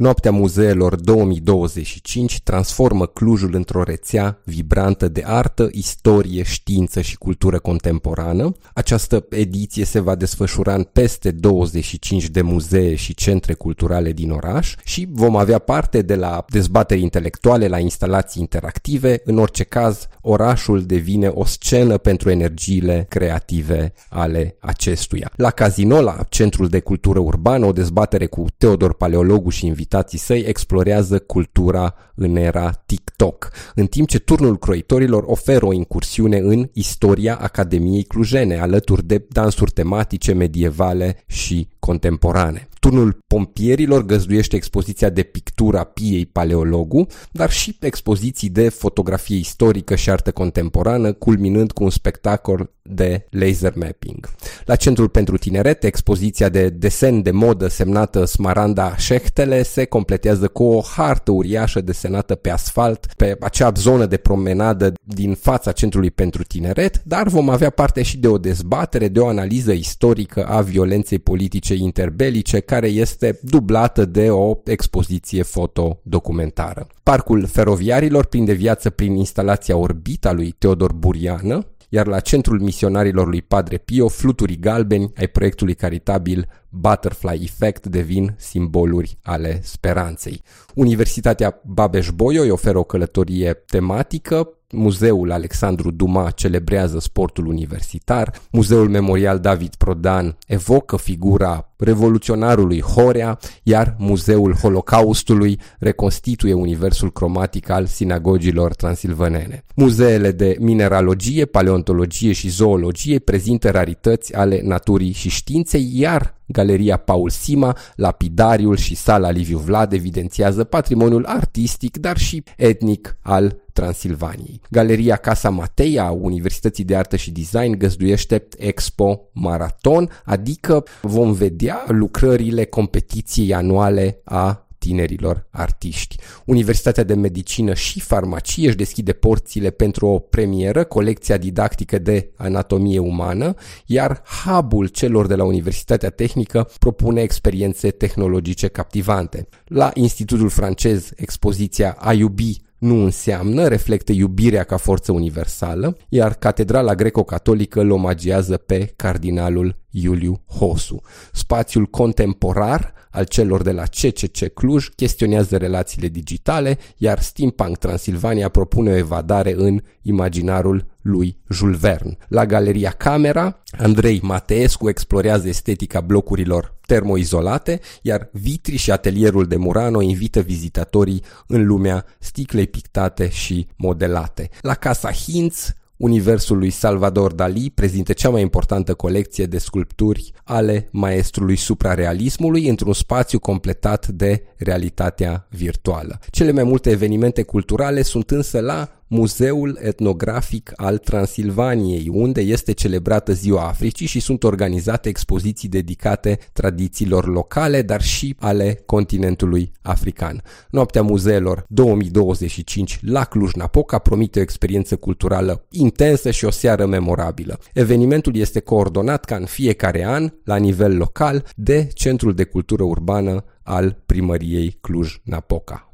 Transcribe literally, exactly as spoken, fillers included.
Noaptea Muzeelor două mii douăzeci și cinci transformă Clujul într-o rețea vibrantă de artă, istorie, știință și cultură contemporană. Această ediție se va desfășura în peste douăzeci și cinci de muzee și centre culturale din oraș și vom avea parte de la dezbateri intelectuale la instalații interactive. În orice caz, orașul devine o scenă pentru energiile creative ale acestuia. La Casino, la Centrul de Cultură Urbană, o dezbatere cu Teodor Paleologu și invitații săi explorează cultura în era TikTok, în timp ce Turnul Croitorilor oferă o incursiune în istoria Academiei Clujene, alături de dansuri tematice, medievale și contemporane. Turnul Pompierilor găzduiește expoziția de pictură a Piei Paleologu, dar și expoziții de fotografie istorică și artă contemporană, culminând cu un spectacol de laser mapping. La Centrul pentru Tineret, expoziția de desen de modă semnată Smaranda Șehtele se completează cu o hartă uriașă desenată pe asfalt, pe acea zonă de promenadă din fața Centrului pentru Tineret, dar vom avea parte și de o dezbatere, de o analiză istorică a violenței politice interbelice, care este dublată de o expoziție fotodocumentară. Parcul Feroviarilor prinde viață prin instalația Orbita lui Teodor Buriană, iar la Centrul Misionarilor lui Padre Pio, fluturii galbeni ai proiectului caritabil Butterfly Effect devin simboluri ale speranței. Universitatea Babeș-Bolyai oferă o călătorie tematică. Muzeul Alexandru Duma celebrează sportul universitar, Muzeul Memorial David Prodan evocă figura revoluționarului Horea, iar Muzeul Holocaustului reconstituie universul cromatic al sinagogilor transilvanene. Muzeele de mineralogie, paleontologie și zoologie prezintă rarități ale naturii și științei, iar Galeria Paul Sima, Lapidariul și Sala Liviu Vlad evidențiază patrimoniul artistic, dar și etnic al Transilvaniei. Galeria Casa Matei a Universității de Artă și Design găzduiește Expo Maraton, adică vom vedea lucrările competiției anuale a tinerilor artiști. Universitatea de Medicină și Farmacie își deschide porțile pentru o premieră, colecția didactică de anatomie umană, iar hub-ul celor de la Universitatea Tehnică propune experiențe tehnologice captivante. La Institutul Francez, expoziția A iubi nu înseamnă reflectă iubirea ca forță universală, iar Catedrala Greco-Catolică îl omagiază pe cardinalul Iuliu Hosu. Spațiul contemporar al celor de la C C C Cluj chestionează relațiile digitale, iar Steampunk Transilvania propune o evadare în imaginarul lui Jules Verne. La Galeria Camera, Andrei Mateescu explorează estetica blocurilor termoizolate, iar Vitri și atelierul de Murano invită vizitatorii în lumea sticlei pictate și modelate. La Casa Hinz, universul lui Salvador Dalí prezintă cea mai importantă colecție de sculpturi ale maestrului suprarealismului într-un spațiu completat de realitatea virtuală. Cele mai multe evenimente culturale sunt însă la Muzeul Etnografic al Transilvaniei, unde este celebrată Ziua Africii și sunt organizate expoziții dedicate tradițiilor locale, dar și ale continentului african. Noaptea Muzeelor două mii douăzeci și cinci la Cluj-Napoca promite o experiență culturală intensă și o seară memorabilă. Evenimentul este coordonat ca în fiecare an, la nivel local, de Centrul de Cultură Urbană al Primăriei Cluj-Napoca.